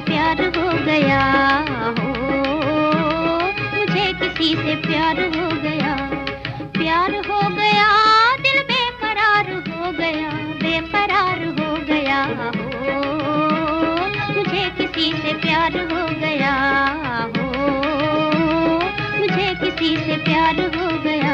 प्यार हो गया हो, मुझे किसी से प्यार हो गया। प्यार हो गया, दिल बेकरार हो गया, बेकरार हो गया हो, मुझे किसी से प्यार हो गया हो, मुझे किसी से प्यार हो गया।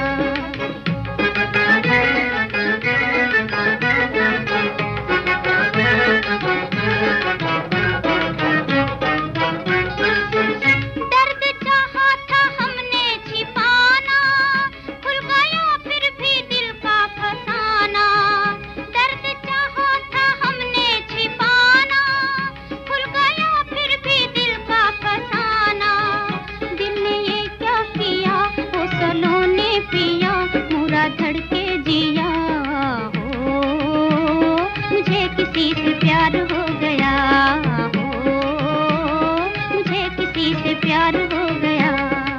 धड़के जिया हो, मुझे किसी से प्यार हो गया हो, मुझे किसी से प्यार हो गया।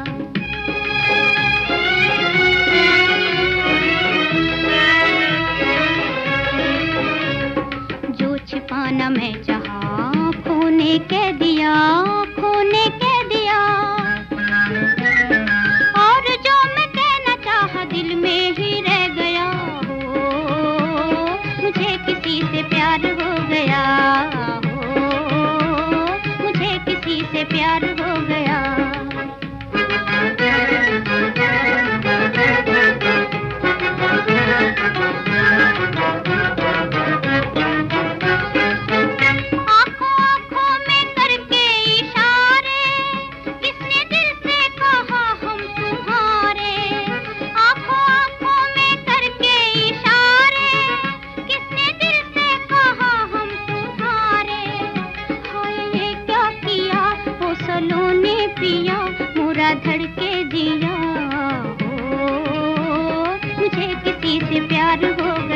जो छिपाना मैं चाहा खोने के दिया, खोने के दिया, और जो मैं कहना चाहा दिल में ही रह गया हो, मुझे किसी से प्यार हो गया हो, मुझे किसी से प्यार हो गया। पिया मोरा धड़के जिया हो, मुझे किसी से प्यार हो